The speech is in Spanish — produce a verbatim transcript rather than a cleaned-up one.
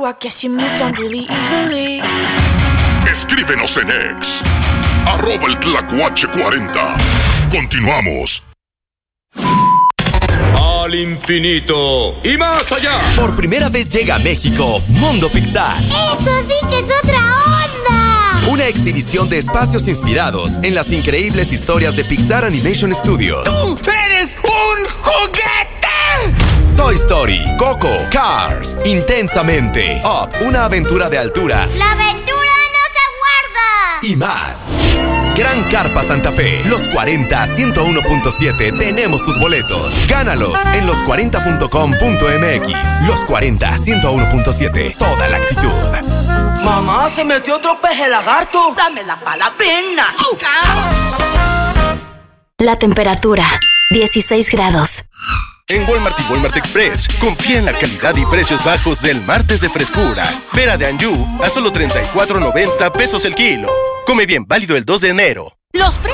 I guess you moved on really easily. Escríbenos en X, arroba el Tlacuache cuarenta. Continuamos. Al infinito y más allá. Por primera vez llega a México Mundo Pixar. ¡Eso sí que es otra onda! Una exhibición de espacios inspirados en las increíbles historias de Pixar Animation Studios. ¡Tú eres un juguete! Toy Story, Coco, Cars, Intensamente, Up, una aventura de altura. ¡La aventura no se aguarda! Y más. Gran Carpa Santa Fe, los cuarenta, ciento uno punto siete, tenemos tus boletos. Gánalos en los cuarenta punto com punto m x. Los cuarenta, ciento uno punto siete, toda la actitud. Mamá, se metió otro peje lagarto. Dámela pa' la pena. La temperatura, dieciséis grados. En Walmart y Walmart Express, confía en la calidad y precios bajos del martes de frescura. Pera de Anjou a solo treinta y cuatro noventa pesos el kilo. Come bien, válido el dos de enero. Los precios